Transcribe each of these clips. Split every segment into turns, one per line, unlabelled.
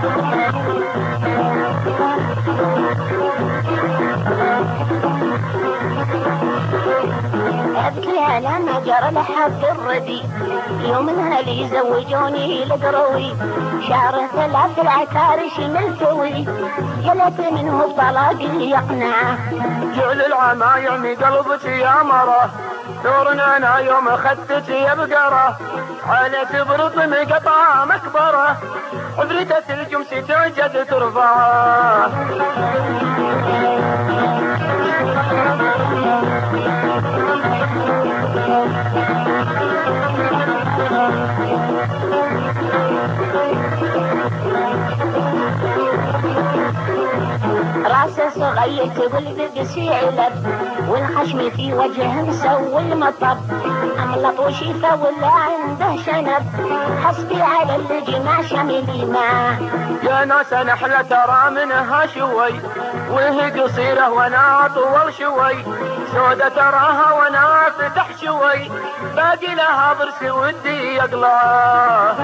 أبكي لما جرى الحق الردي يوم اللي يزوجوني القروي شهر 3 العكارش ملتوي جلت منه بطلاقي يقنعه
جعل العمايم قلبك يا مرة ثورنا انا يوم اخذتك يا بقرة عليك برطم قطع مكبرة حضرتة الجمس تعجد ترفعه
راسه صغير تقول بقسي علب والخشم في وجهه مسوي المطب املط وشيفه ولا عنده شنب حسبي على الجماع شملي معه
يا ناس نحلة ترى منها شوي وهي قصيرة وانا اطول شوي سودة تراها وانا فتح شوي باقي لها ضرس ودي يقلعه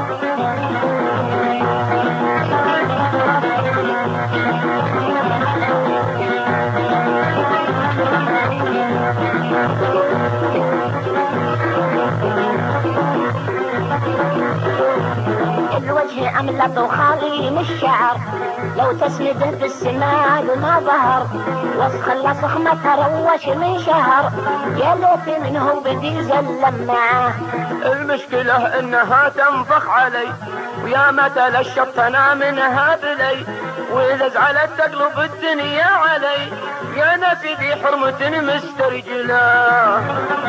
الوجه أملط وخالي من الشعر لو تسنده بالسماء ما ظهر وسخ اللصخ ما تروش من شهر يا ليت منه بديزل لمعه
المشكلة انها تنفخ علي ويا ما تلشفت انا منها بلي واذا زعلت تقلب الدنيا علي يا ناسي ذي حرمة مسترجلة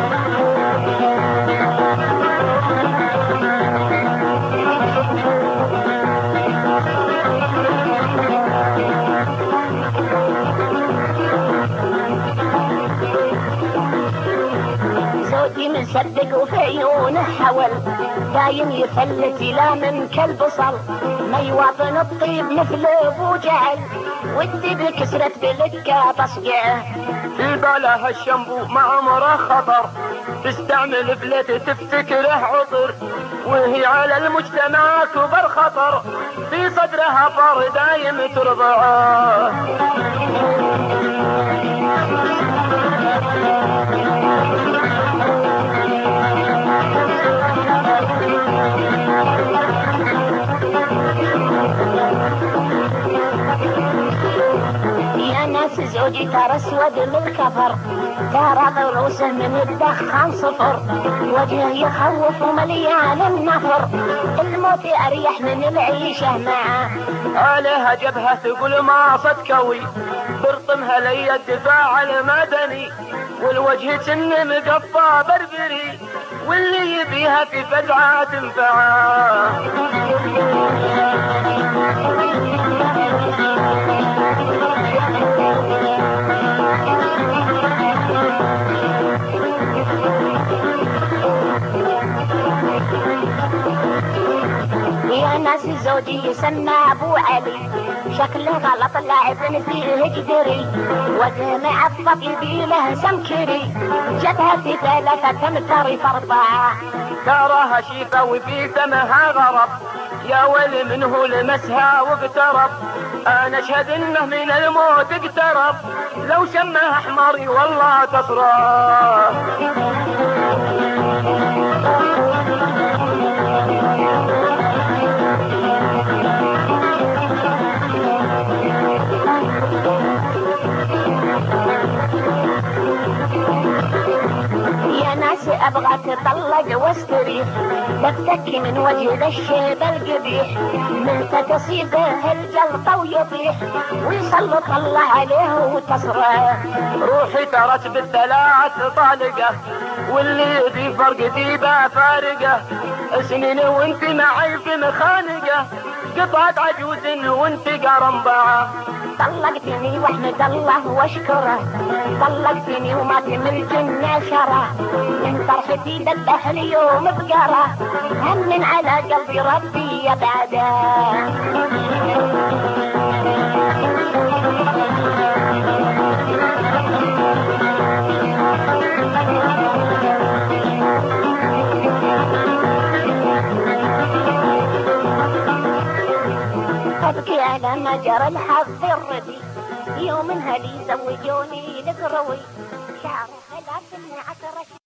زوجي مصدق وفي عيونه حول دايم يفلت لا من كالبصل ما يواطن الطيب مثل ابو جعل ودي بكسرة بلكة تصقعه
في بالها الشنبو ما عمره خطر تستعمل بلت تفتكره عطر وهي على المجتمع كبر خطر في صدرها فار دايم ترضعه
زوجي ترى اسود من الكفر ترى ضروسه من الدخان صفر وجهه يخوف ومليان النفر الموت اريح من العيشه معه
عليها جبهه تقول ما صد كوي برطمها لي الدفاع المدني والوجه تن مقطع بربري واللي يبيها في فزعه تنفعه
يا ناس زوجي يسمى ابو علي شكله غلط لاعب فيه جدري وجه معفط يبي له سمكري جبهة 3 تمتري في 4
تراها شيفة وفي فمها غرب يا ويل منه لمسها واقترب انا اشهد انه من الموت اقترب لو شمها حماري والله تصرف
يا ناس ابغى تطلق واستريح بفتك من وجه ذا الشيب القبيح من تصيبه الجلطه ويطيح ويسلط الله عليه وتصرع
روحي ترت ب3 طالقه واللي يدي فرق ديبه فارقه سنين وانت معي في مخانقه قطعت عجوز وانت قرنبعه
طلقتني واحمد الله واشكره طلقتني وما تمل جنة شره من طرفتي ذبح اليوم بقره هم على قلبي ربي يبعده ابكي على ما جرى الحظ الردي يوم انها لي زوجوني القروي شعرها 13